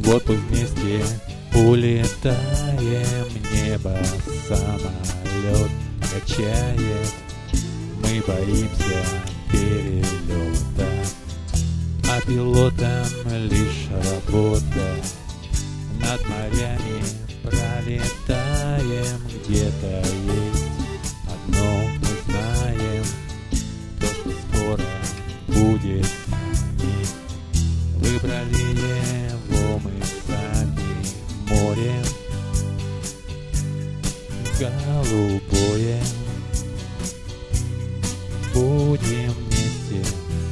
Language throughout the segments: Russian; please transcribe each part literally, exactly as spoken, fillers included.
Вот мы вместе улетаем, небо самолет качает. Мы боимся перелета, а пилотам лишь работа. Над морями пролетаем, где-то есть одно мы знаем, то, что скоро будет с нами. Выбрали его мы сами, море голубое. Будем вместе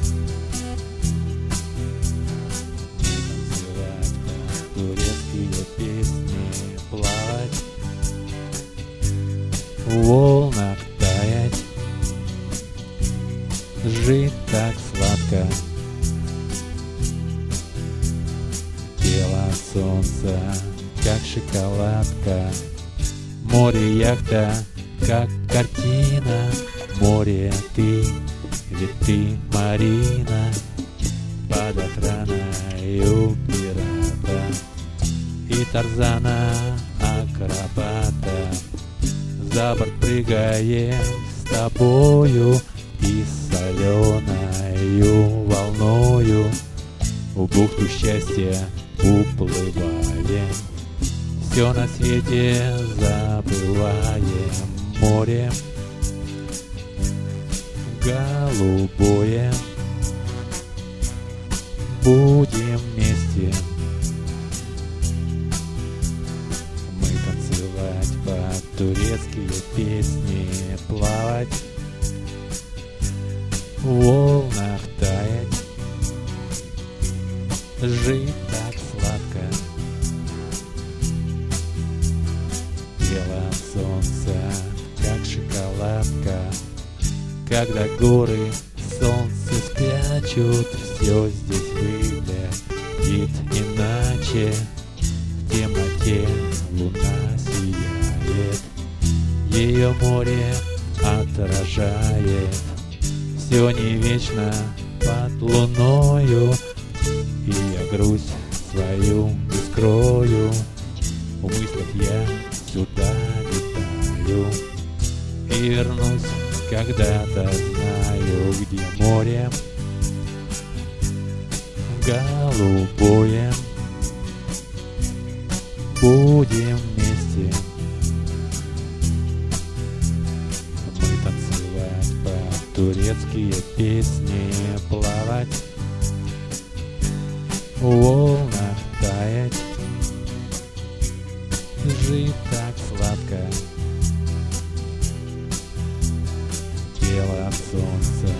танцевать под турецкие песни, плавать в волнах, таять, жить так сладко. Тело солнца, как шоколадка, море яхта, как картина. Море ты, ведь ты Марина, под охраной у пирата и Тарзана акробата. За борт прыгаем с тобою и соленою волною в бухту счастья уплываем. Все на свете забываем, море голубое. Будем вместе мы танцевать под турецкие песни, плавать в волнах, таять, жить так сладко. Тело солнца, как шоколадка, когда горы солнце спрячут, все здесь выглядит иначе. В темноте луна сияет, ее море отражает. Все не вечно под луною, и я грусть свою не скрою. В мыслях я сюда летаю и вернусь когда-то, знаю, где море голубое. Будем вместе мы танцевать под турецкие песни, плавать в волнах, таять, жить так сладко. Тело солнца,